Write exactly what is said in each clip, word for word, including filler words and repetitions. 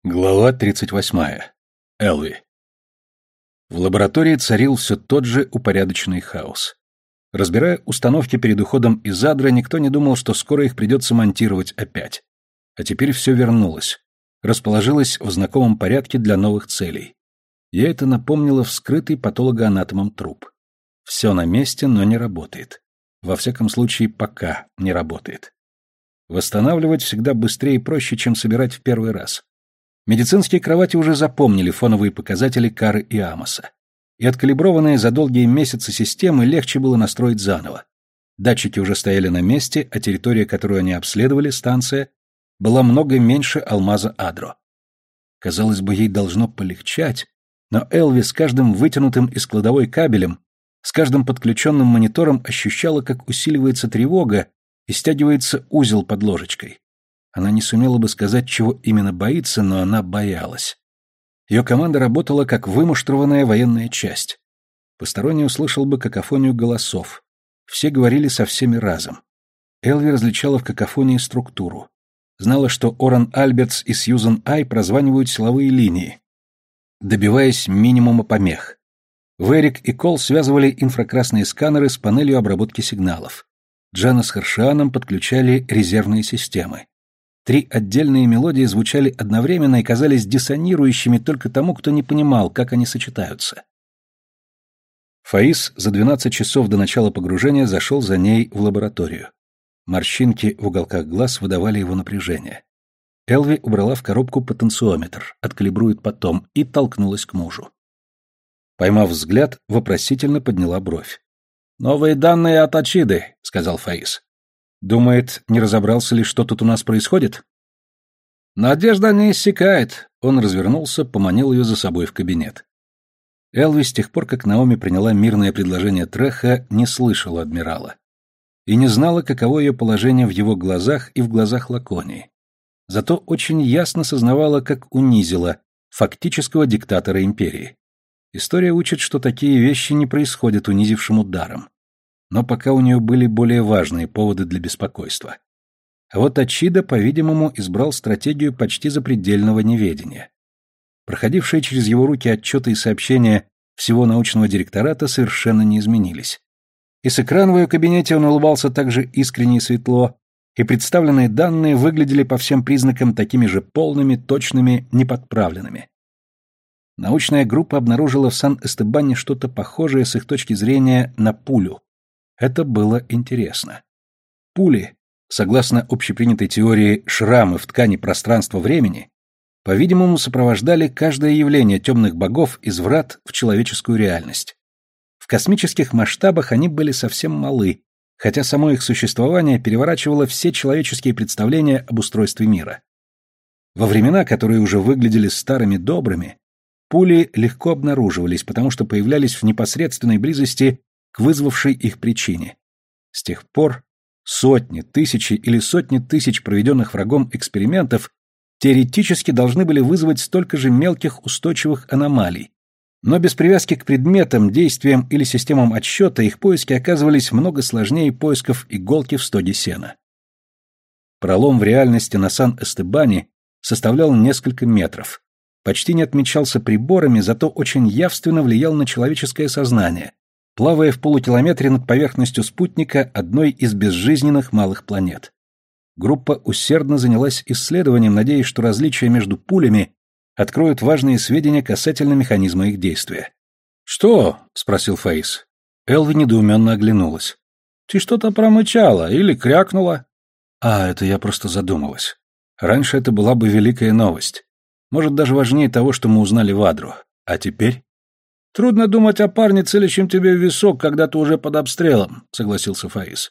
Глава тридцать восьмая. Элви. В лаборатории царил все тот же упорядоченный хаос. Разбирая установки перед уходом из адра, никто не думал, что скоро их придется монтировать опять. А теперь все вернулось. Расположилось в знакомом порядке для новых целей. Я это напомнило вскрытый патологоанатомом труп. Все на месте, но не работает. Во всяком случае, пока не работает. Восстанавливать всегда быстрее и проще, чем собирать в первый раз. Медицинские кровати уже запомнили фоновые показатели Кары и Амоса. И откалиброванные за долгие месяцы системы легче было настроить заново. Датчики уже стояли на месте, а территория, которую они обследовали, станция, была много меньше алмаза Адро. Казалось бы, ей должно полегчать, но Элви с каждым вытянутым из кладовой кабелем, с каждым подключенным монитором ощущала, как усиливается тревога и стягивается узел под ложечкой. Она не сумела бы сказать, чего именно боится, но она боялась. Ее команда работала как вымуштрованная военная часть. Посторонний услышал бы какофонию голосов. Все говорили со всеми разом. Элви различала в какофонии структуру. Знала, что Оран Альбертс и Сьюзен Ай прозванивают силовые линии, добиваясь минимума помех. Верик и Кол связывали инфракрасные сканеры с панелью обработки сигналов. Джана с Харшианом подключали резервные системы. Три отдельные мелодии звучали одновременно и казались диссонирующими только тому, кто не понимал, как они сочетаются. Фаис за двенадцать часов до начала погружения зашел за ней в лабораторию. Морщинки в уголках глаз выдавали его напряжение. Элви убрала в коробку потенциометр, откалибрует потом, и толкнулась к мужу. Поймав взгляд, вопросительно подняла бровь. «Новые данные от Ачиды», — сказал Фаис. «Думает, не разобрался ли, что тут у нас происходит?» «Надежда не иссякает», — он развернулся, поманил ее за собой в кабинет. Элви с тех пор, как Наоми приняла мирное предложение Треха, не слышала адмирала. И не знала, каково ее положение в его глазах и в глазах Лаконии. Зато очень ясно сознавала, как унизила фактического диктатора империи. История учит, что такие вещи не происходят унизившим ударом. Но пока у нее были более важные поводы для беспокойства. А вот Ачида, по-видимому, избрал стратегию почти запредельного неведения. Проходившие через его руки отчеты и сообщения всего научного директората совершенно не изменились. И с экрана в ее кабинете он улыбался так же искренне и светло, и представленные данные выглядели по всем признакам такими же полными, точными, неподправленными. Научная группа обнаружила в Сан-Эстебане что-то похожее с их точки зрения на пулю. Это было интересно. Пули, согласно общепринятой теории шрамы в ткани пространства-времени, по-видимому, сопровождали каждое явление темных богов из врат в человеческую реальность. В космических масштабах они были совсем малы, хотя само их существование переворачивало все человеческие представления об устройстве мира. Во времена, которые уже выглядели старыми добрыми, пули легко обнаруживались, потому что появлялись в непосредственной близости к вызвавшей их причине. С тех пор сотни, тысячи или сотни тысяч проведенных врагом экспериментов теоретически должны были вызвать столько же мелких устойчивых аномалий, но без привязки к предметам, действиям или системам отсчета их поиски оказывались много сложнее поисков иголки в стоге сена. Пролом в реальности на Сан-Эстебане составлял несколько метров, почти не отмечался приборами, зато очень явственно влиял на человеческое сознание, плавая в полукилометре над поверхностью спутника одной из безжизненных малых планет. Группа усердно занялась исследованием, надеясь, что различия между пулями откроют важные сведения касательно механизма их действия. «Что?» — спросил Фаис. Элви недоуменно оглянулась. «Ты что-то промычала или крякнула?» «А, это я просто задумалась. Раньше это была бы великая новость. Может, даже важнее того, что мы узнали в Адру. А теперь?» «Трудно думать о парне, целящем тебе в висок, когда ты уже под обстрелом», — согласился Фаис.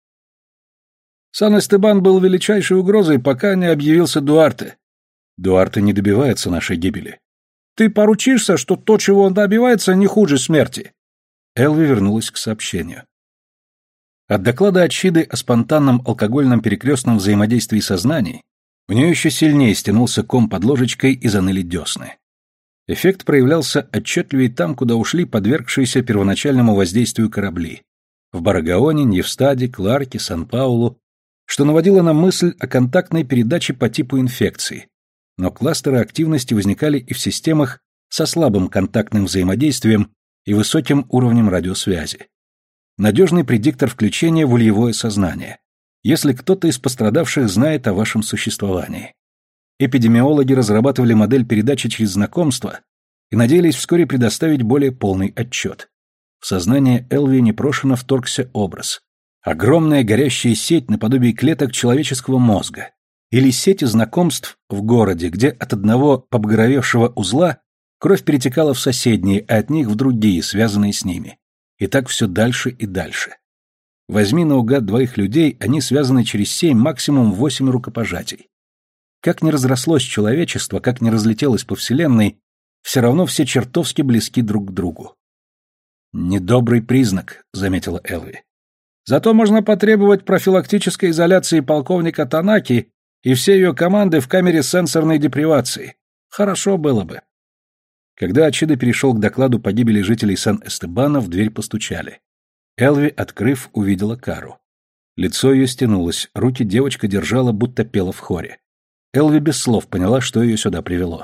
«Сан-Эстебан был величайшей угрозой, пока не объявился Дуарте». «Дуарте не добивается нашей гибели». «Ты поручишься, что то, чего он добивается, не хуже смерти?» Элви вернулась к сообщению. От доклада Ачиды о спонтанном алкогольном перекрестном взаимодействии сознаний у нее еще сильнее стянулся ком под ложечкой и заныли десны. Эффект проявлялся отчетливее там, куда ушли подвергшиеся первоначальному воздействию корабли. В Барагаоне, Ньевстаде, Кларке, Сан-Паулу, что наводило на мысль о контактной передаче по типу инфекции. Но кластеры активности возникали и в системах со слабым контактным взаимодействием и высоким уровнем радиосвязи. Надежный предиктор включения в ульевое сознание, если кто-то из пострадавших знает о вашем существовании. Эпидемиологи разрабатывали модель передачи через знакомство и надеялись вскоре предоставить более полный отчет. В сознание Элви непрошено вторгся образ. Огромная горящая сеть наподобие клеток человеческого мозга. Или сети знакомств в городе, где от одного побагровевшего узла кровь перетекала в соседние, а от них в другие, связанные с ними. И так все дальше и дальше. Возьми наугад двоих людей, они связаны через семь, максимум восемь рукопожатий. Как ни разрослось человечество, как ни разлетелось по вселенной, все равно все чертовски близки друг к другу. «Недобрый признак», — заметила Элви. «Зато можно потребовать профилактической изоляции полковника Танаки и всей ее команды в камере сенсорной депривации. Хорошо было бы». Когда Ачида перешел к докладу по гибели жителей Сан-Эстебана, в дверь постучали. Элви, открыв, увидела Кару. Лицо ее стянулось, руки девочка держала, будто пела в хоре. Элви без слов поняла, что ее сюда привело.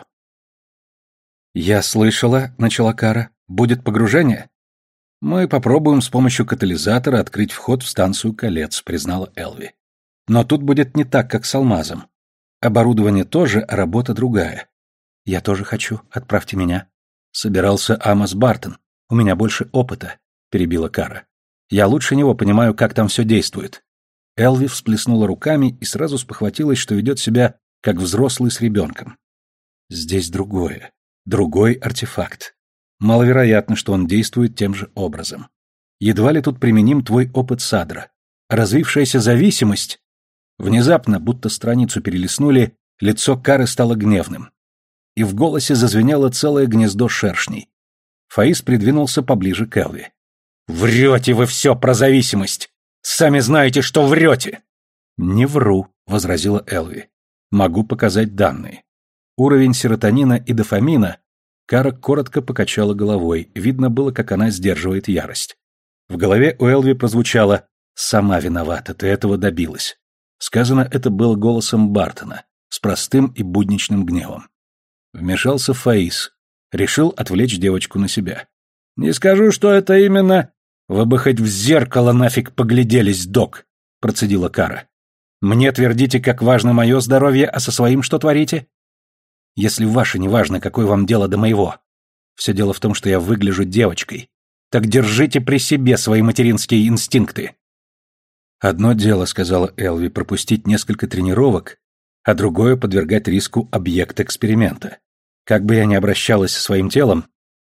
«Я слышала», — начала Кара, — «будет погружение?» «Мы попробуем с помощью катализатора открыть вход в станцию колец», — признала Элви. «Но тут будет не так, как с алмазом. Оборудование тоже, а работа другая». «Я тоже хочу. Отправьте меня». «Собирался Амос Бартон. У меня больше опыта», — перебила Кара. «Я лучше него понимаю, как там все действует». Элви всплеснула руками и сразу спохватилась, что ведет себя как взрослый с ребенком. «Здесь другое. Другой артефакт. Маловероятно, что он действует тем же образом. Едва ли тут применим твой опыт Садра. Развившаяся зависимость...» Внезапно, будто страницу перелистнули, лицо Кары стало гневным. И в голосе зазвенело целое гнездо шершней. Фаис придвинулся поближе к Элви. «Врете вы все про зависимость! Сами знаете, что врете!» «Не вру», — возразила Элви. «Могу показать данные. Уровень серотонина и дофамина...» Кара коротко покачала головой, видно было, как она сдерживает ярость. В голове у Элви прозвучало «Сама виновата, ты этого добилась». Сказано это было голосом Бартона, с простым и будничным гневом. Вмешался Фаис, решил отвлечь девочку на себя. «Не скажу, что это именно...» «Вы бы хоть в зеркало нафиг погляделись, док», — процедила Кара. «Мне твердите, как важно мое здоровье, а со своим что творите? Если ваше не важно, какое вам дело до моего. Все дело в том, что я выгляжу девочкой. Так держите при себе свои материнские инстинкты». «Одно дело, — сказала Элви, — пропустить несколько тренировок, а другое — подвергать риску объект эксперимента. Как бы я ни обращалась со своим телом...»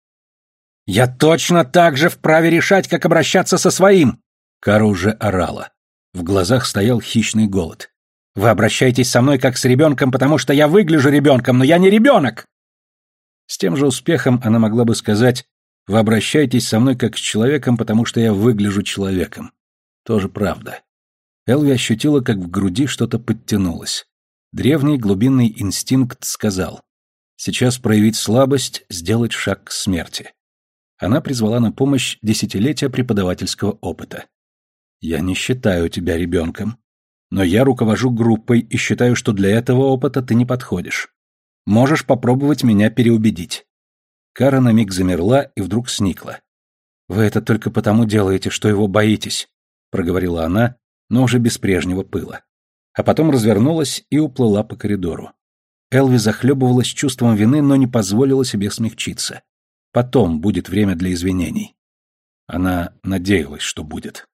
«Я точно так же вправе решать, как обращаться со своим!» Кара уже орала. В глазах стоял хищный голод. «Вы обращаетесь со мной как с ребенком, потому что я выгляжу ребенком, но я не ребенок!» С тем же успехом она могла бы сказать: «Вы обращаетесь со мной как с человеком, потому что я выгляжу человеком». Тоже правда. Элви ощутила, как в груди что-то подтянулось. Древний глубинный инстинкт сказал: «Сейчас проявить слабость, сделать шаг к смерти». Она призвала на помощь десятилетия преподавательского опыта. «Я не считаю тебя ребенком. Но я руковожу группой и считаю, что для этого опыта ты не подходишь. Можешь попробовать меня переубедить». Кара на миг замерла и вдруг сникла. «Вы это только потому делаете, что его боитесь», — проговорила она, но уже без прежнего пыла. А потом развернулась и уплыла по коридору. Элви захлебывалась чувством вины, но не позволила себе смягчиться. Потом будет время для извинений. Она надеялась, что будет.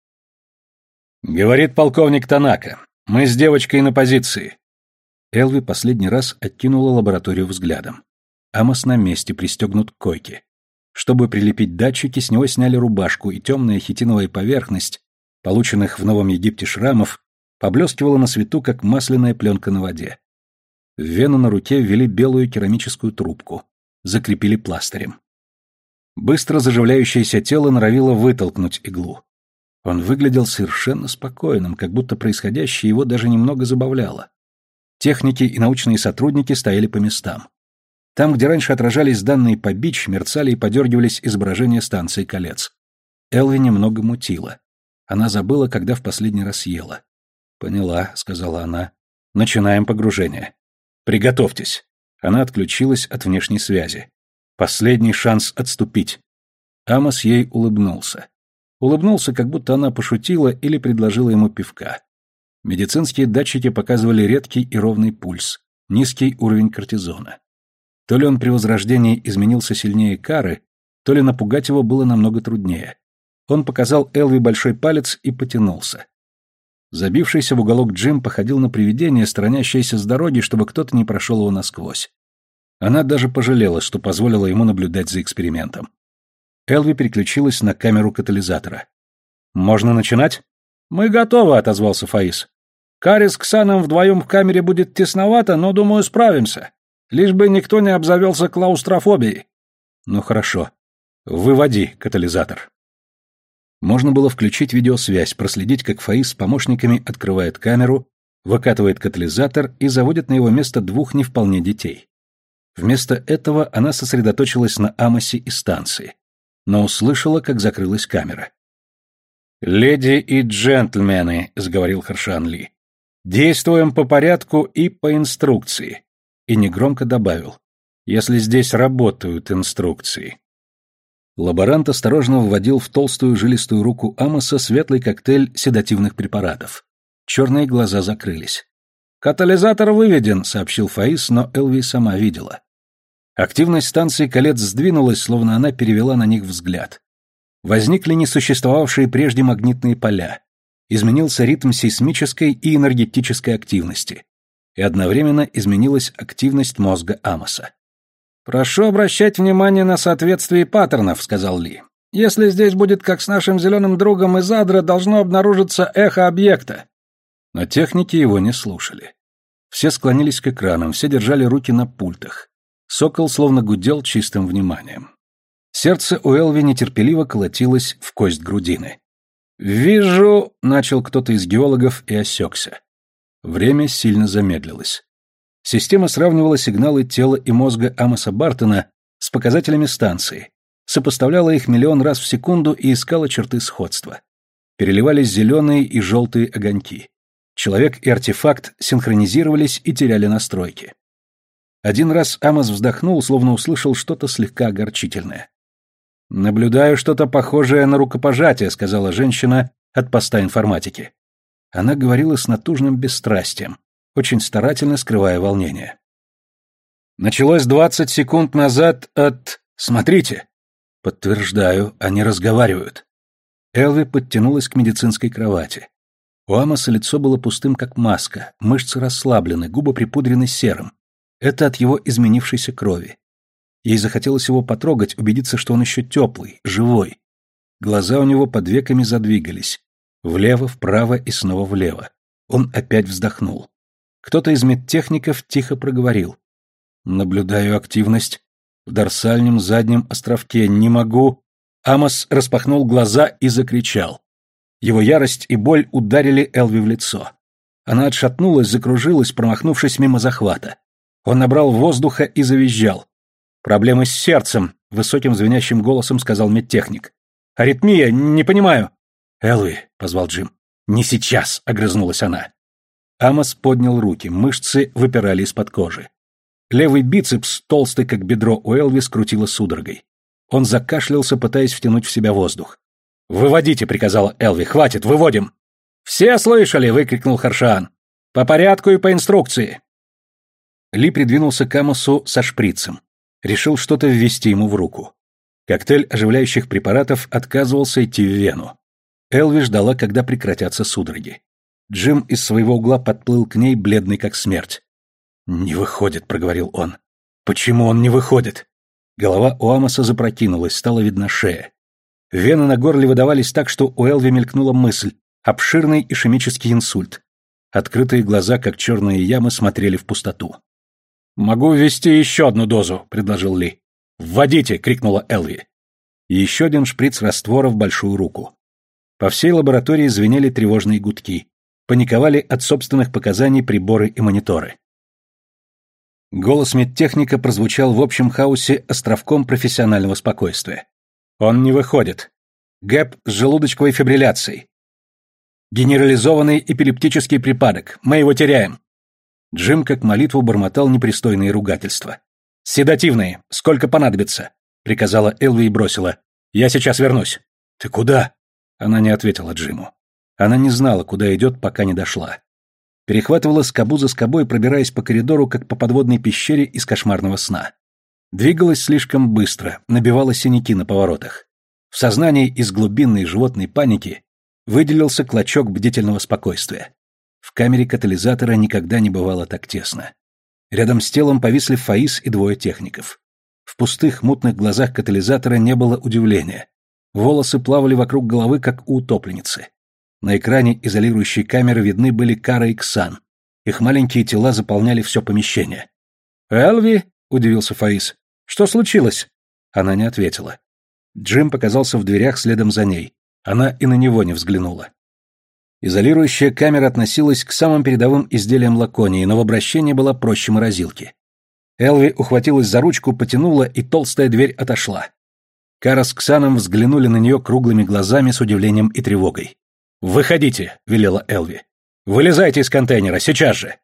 «Говорит полковник Танака. Мы с девочкой на позиции». Элви последний раз откинула лабораторию взглядом. Амос на месте, пристегнут к койке. Чтобы прилепить датчики, с него сняли рубашку, и темная хитиновая поверхность, полученных в Новом Египте шрамов, поблескивала на свету, как масляная пленка на воде. В вену на руке ввели белую керамическую трубку, закрепили пластырем. Быстро заживляющееся тело норовило вытолкнуть иглу. Он выглядел совершенно спокойным, как будто происходящее его даже немного забавляло. Техники и научные сотрудники стояли по местам. Там, где раньше отражались данные по бич, мерцали и подергивались изображения станции колец. Элви немного мутила. Она забыла, когда в последний раз ела. «Поняла», — сказала она. «Начинаем погружение». Приготовьтесь. Она отключилась от внешней связи. Последний шанс отступить. Амос ей улыбнулся. Улыбнулся, как будто она пошутила или предложила ему пивка. Медицинские датчики показывали редкий и ровный пульс, низкий уровень кортизона. То ли он при возрождении изменился сильнее Кары, то ли напугать его было намного труднее. Он показал Элви большой палец и потянулся. Забившийся в уголок Джим походил на привидение, сторонящееся с дороги, чтобы кто-то не прошел его насквозь. Она даже пожалела, что позволила ему наблюдать за экспериментом. Элви переключилась на камеру катализатора. «Можно начинать?» «Мы готовы», — отозвался Фаис. «Кари с Ксаном вдвоем в камере будет тесновато, но, думаю, справимся. Лишь бы никто не обзавелся клаустрофобией». «Ну хорошо. Выводи катализатор». Можно было включить видеосвязь, проследить, как Фаис с помощниками открывает камеру, выкатывает катализатор и заводит на его место двух не вполне детей. Вместо этого она сосредоточилась на Амосе и станции, но услышала, как закрылась камера. «Леди и джентльмены», — заговорил Харшан Ли, — «действуем по порядку и по инструкции». И негромко добавил: «Если здесь работают инструкции». Лаборант осторожно вводил в толстую жилистую руку Амоса светлый коктейль седативных препаратов. Черные глаза закрылись. «Катализатор выведен», — сообщил Фаис, но Элви сама видела. Активность станции колец сдвинулась, словно она перевела на них взгляд. Возникли несуществовавшие прежде магнитные поля. Изменился ритм сейсмической и энергетической активности. И одновременно изменилась активность мозга Амоса. «Прошу обращать внимание на соответствие паттернов», — сказал Ли. «Если здесь будет, как с нашим зеленым другом из Адра, должно обнаружиться эхо объекта». Но техники его не слушали. Все склонились к экранам, все держали руки на пультах. Сокол словно гудел чистым вниманием. Сердце у Элви нетерпеливо колотилось в кость грудины. «Вижу», — начал кто-то из геологов и осекся. Время сильно замедлилось. Система сравнивала сигналы тела и мозга Амоса Бартона с показателями станции, сопоставляла их миллион раз в секунду и искала черты сходства. Переливались зеленые и желтые огоньки. Человек и артефакт синхронизировались и теряли настройки. Один раз Амос вздохнул, словно услышал что-то слегка огорчительное. «Наблюдаю что-то похожее на рукопожатие», — сказала женщина от поста информатики. Она говорила с натужным бесстрастием, очень старательно скрывая волнение. «Началось двадцать секунд назад от... Смотрите!» «Подтверждаю, они разговаривают». Элви подтянулась к медицинской кровати. У Амоса лицо было пустым, как маска, мышцы расслаблены, губы припудрены серым. Это от его изменившейся крови. Ей захотелось его потрогать, убедиться, что он еще теплый, живой. Глаза у него под веками задвигались. Влево, вправо и снова влево. Он опять вздохнул. Кто-то из медтехников тихо проговорил. «Наблюдаю активность в дорсальном заднем островке. Не могу...» Амос распахнул глаза и закричал. Его ярость и боль ударили Элви в лицо. Она отшатнулась, закружилась, промахнувшись мимо захвата. Он набрал воздуха и завизжал. «Проблемы с сердцем», — высоким звенящим голосом сказал медтехник. «Аритмия, не понимаю». «Элви», — позвал Джим. «Не сейчас», — огрызнулась она. Амос поднял руки, мышцы выпирали из-под кожи. Левый бицепс, толстый как бедро у Элви, скрутило судорогой. Он закашлялся, пытаясь втянуть в себя воздух. «Выводите», — приказала Элви. «Хватит, выводим». «Все слышали!» — выкрикнул Харшан. «По порядку и по инструкции». Ли придвинулся к Амосу со шприцем. Решил что-то ввести ему в руку. Коктейль оживляющих препаратов отказывался идти в вену. Элви ждала, когда прекратятся судороги. Джим из своего угла подплыл к ней, бледный как смерть. «Не выходит», — проговорил он. «Почему он не выходит?» Голова у Амоса запрокинулась, стала видна шея. Вены на горле выдавались так, что у Элви мелькнула мысль. Обширный ишемический инсульт. Открытые глаза, как черные ямы, смотрели в пустоту. «Могу ввести еще одну дозу», — предложил Ли. «Вводите!» — крикнула Элви. И еще один шприц раствора в большую руку. По всей лаборатории звенели тревожные гудки. Паниковали от собственных показаний приборы и мониторы. Голос медтехника прозвучал в общем хаосе островком профессионального спокойствия. «Он не выходит. ГЭП с желудочковой фибрилляцией. Генерализованный эпилептический припадок. Мы его теряем». Джим как молитву бормотал непристойные ругательства. «Седативные! Сколько понадобится?» — приказала Элви и бросила. «Я сейчас вернусь». «Ты куда?» Она не ответила Джиму. Она не знала, куда идет, пока не дошла. Перехватывала скобу за скобой, пробираясь по коридору, как по подводной пещере из кошмарного сна. Двигалась слишком быстро, набивала синяки на поворотах. В сознании из глубинной животной паники выделился клочок бдительного спокойствия. В камере катализатора никогда не бывало так тесно. Рядом с телом повисли Фаис и двое техников. В пустых, мутных глазах катализатора не было удивления. Волосы плавали вокруг головы, как у утопленницы. На экране изолирующей камеры видны были Кара и Ксан. Их маленькие тела заполняли все помещение. «Элви?» — удивился Фаис. «Что случилось?» Она не ответила. Джим показался в дверях следом за ней. Она и на него не взглянула. Изолирующая камера относилась к самым передовым изделиям Лаконии, но в обращении была проще морозилки. Элви ухватилась за ручку, потянула, и толстая дверь отошла. Кара с Ксаном взглянули на нее круглыми глазами с удивлением и тревогой. «Выходите», — велела Элви. «Вылезайте из контейнера, сейчас же!»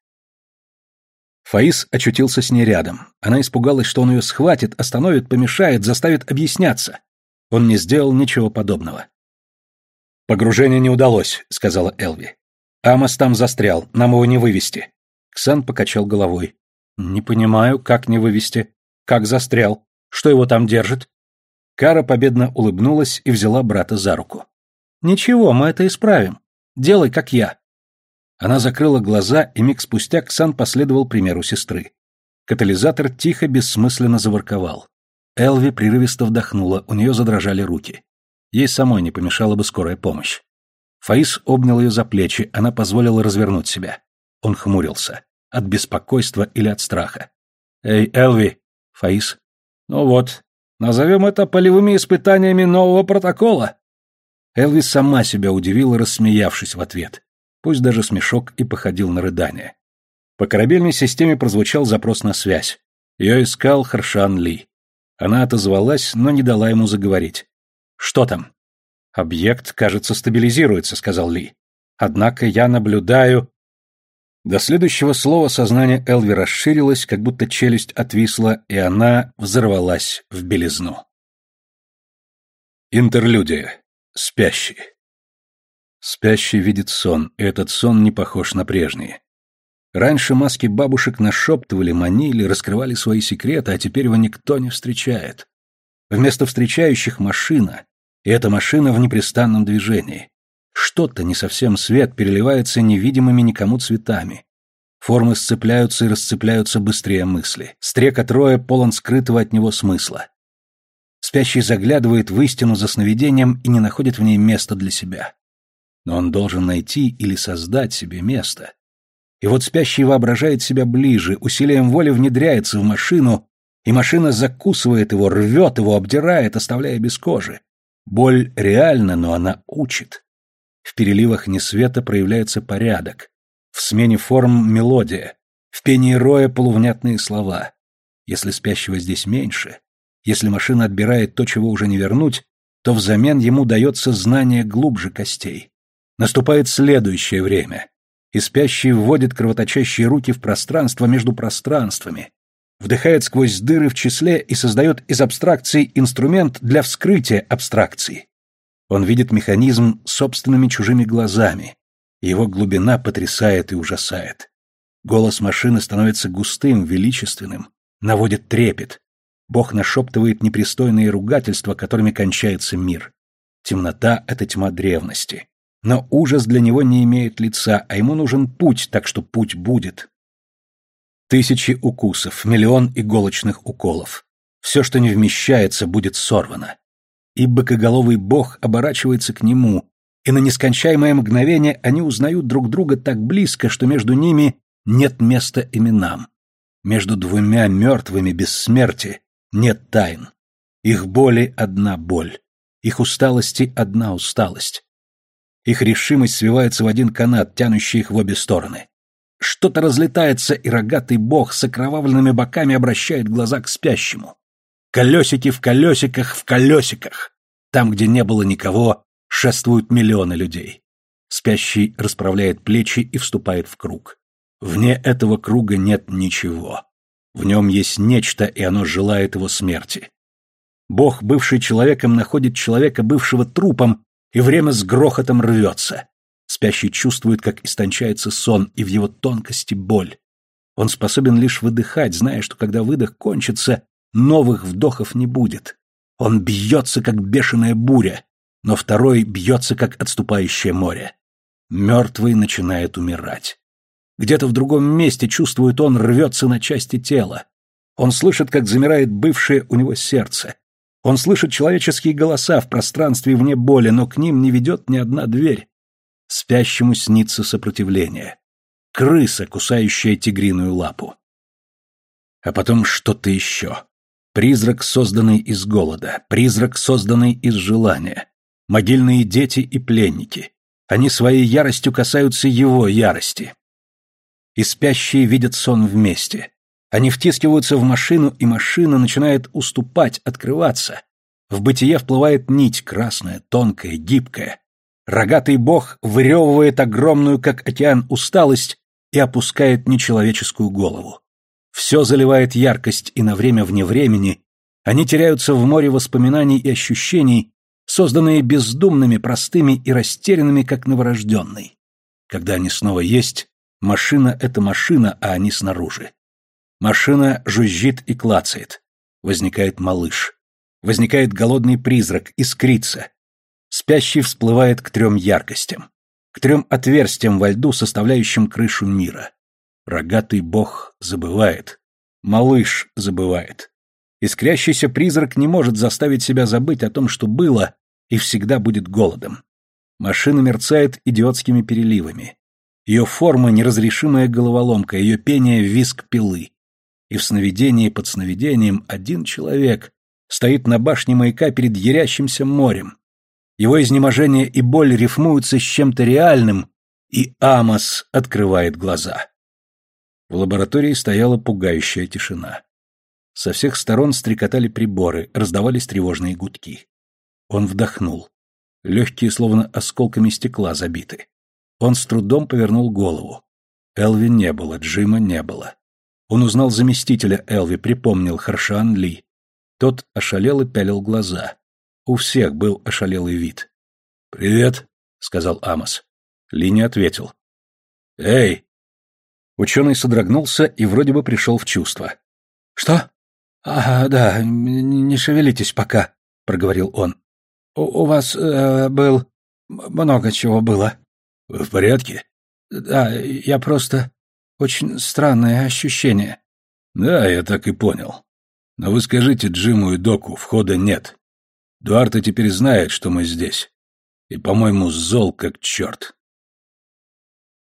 Фаис очутился с ней рядом. Она испугалась, что он ее схватит, остановит, помешает, заставит объясняться. Он не сделал ничего подобного. «Погружение не удалось», — сказала Элви. «Амос там застрял, нам его не вывести». Ксан покачал головой. «Не понимаю, как не вывести? Как застрял? Что его там держит?» Кара победно улыбнулась и взяла брата за руку. «Ничего, мы это исправим. Делай, как я». Она закрыла глаза, и миг спустя Ксан последовал примеру сестры. Катализатор тихо, бессмысленно заворковал. Элви прерывисто вдохнула, у нее задрожали руки. Ей самой не помешала бы скорая помощь. Фаис обнял ее за плечи, она позволила развернуть себя. Он хмурился. От беспокойства или от страха. «Эй, Элви!» Фаис. «Ну вот, назовем это полевыми испытаниями нового протокола». Элви сама себя удивила, рассмеявшись в ответ. Пусть даже смешок и походил на рыдание. По корабельной системе прозвучал запрос на связь. Ее искал Харшан Ли. Она отозвалась, но не дала ему заговорить. «Что там?» «Объект, кажется, стабилизируется», — сказал Ли. «Однако я наблюдаю...» До следующего слова сознание Элви расширилось, как будто челюсть отвисла, и она взорвалась в белизну. Интерлюдия. Спящий. Спящий видит сон, и этот сон не похож на прежние. Раньше маски бабушек нашептывали, манили, раскрывали свои секреты, а теперь его никто не встречает. Вместо встречающих машина, и эта машина в непрестанном движении. Что-то, не совсем свет, переливается невидимыми никому цветами. Формы сцепляются и расцепляются быстрее мысли. Стрекот роя полон скрытого от него смысла. Спящий заглядывает в истину за сновидением и не находит в ней места для себя. Но он должен найти или создать себе место. И вот спящий воображает себя ближе, усилием воли внедряется в машину, и машина закусывает его, рвет его, обдирает, оставляя без кожи. Боль реальна, но она учит. В переливах несвета проявляется порядок. В смене форм мелодия. В пении роя полувнятные слова. Если спящего здесь меньше, если машина отбирает то, чего уже не вернуть, то взамен ему дается знание глубже костей. Наступает следующее время, и спящий вводит кровоточащие руки в пространство между пространствами, вдыхает сквозь дыры в числе и создает из абстракций инструмент для вскрытия абстракций. Он видит механизм собственными чужими глазами, и его глубина потрясает и ужасает. Голос машины становится густым, величественным, наводит трепет. Бог нашептывает непристойные ругательства, которыми кончается мир. Темнота — это тьма древности. Но ужас для него не имеет лица, а ему нужен путь, так что путь будет. Тысячи укусов, миллион иголочных уколов. Все, что не вмещается, будет сорвано. И быкоголовый бог оборачивается к нему, и на нескончаемое мгновение они узнают друг друга так близко, что между ними нет места именам. Между двумя мертвыми без смерти нет тайн. Их боли — одна боль. Их усталости — одна усталость. Их решимость свивается в один канат, тянущий их в обе стороны. Что-то разлетается, и рогатый бог с окровавленными боками обращает глаза к спящему. Колесики в колесиках в колесиках. Там, где не было никого, шествуют миллионы людей. Спящий расправляет плечи и вступает в круг. Вне этого круга нет ничего. В нем есть нечто, и оно желает его смерти. Бог, бывший человеком, находит человека, бывшего трупом, и время с грохотом рвется. Спящий чувствует, как истончается сон, и в его тонкости боль. Он способен лишь выдыхать, зная, что когда выдох кончится, новых вдохов не будет. Он бьется, как бешеная буря, но второй бьется, как отступающее море. Мертвый начинает умирать. Где-то в другом месте, чувствует он, рвется на части тела. Он слышит, как замирает бывшее у него сердце. Он слышит человеческие голоса в пространстве вне боли, но к ним не ведет ни одна дверь. Спящему снится сопротивление. Крыса, кусающая тигриную лапу. А потом что-то еще. Призрак, созданный из голода. Призрак, созданный из желания. Могильные дети и пленники. Они своей яростью касаются его ярости. И спящие видят сон вместе. Они втискиваются в машину, и машина начинает уступать, открываться. В бытие вплывает нить, красная, тонкая, гибкая. Рогатый бог выревывает огромную, как океан, усталость и опускает нечеловеческую голову. Все заливает яркость, и на время вне времени они теряются в море воспоминаний и ощущений, созданные бездумными, простыми и растерянными, как новорожденный. Когда они снова есть, машина — это машина, а они снаружи. Машина жужжит и клацает. Возникает малыш. Возникает голодный призрак, искрится. Спящий всплывает к трем яркостям. К трем отверстиям во льду, составляющим крышу мира. Рогатый бог забывает. Малыш забывает. Искрящийся призрак не может заставить себя забыть о том, что было и всегда будет голодом. Машина мерцает идиотскими переливами. Ее форма — неразрешимая головоломка, ее пение — визг пилы. И в сновидении под сновидением один человек стоит на башне маяка перед ярящимся морем. Его изнеможение и боль рифмуются с чем-то реальным, и Амос открывает глаза. В лаборатории стояла пугающая тишина. Со всех сторон стрекотали приборы, раздавались тревожные гудки. Он вдохнул. Легкие словно осколками стекла забиты. Он с трудом повернул голову. Элви не было, Джима не было. Он узнал заместителя Элви, припомнил Харшан Ли. Тот ошалел и пялил глаза. У всех был ошалелый вид. «Привет», — сказал Амос. Ли не ответил. «Эй!» Ученый содрогнулся и вроде бы пришел в чувство. «Что? А, да, не шевелитесь пока», — проговорил он. «У, у вас э, был... много чего было». «Вы в порядке?» «Да, я просто... очень странное ощущение». «Да, я так и понял. Но вы скажите Джиму и Доку, входа нет. Дуарте теперь знает, что мы здесь. И, по-моему, зол как черт».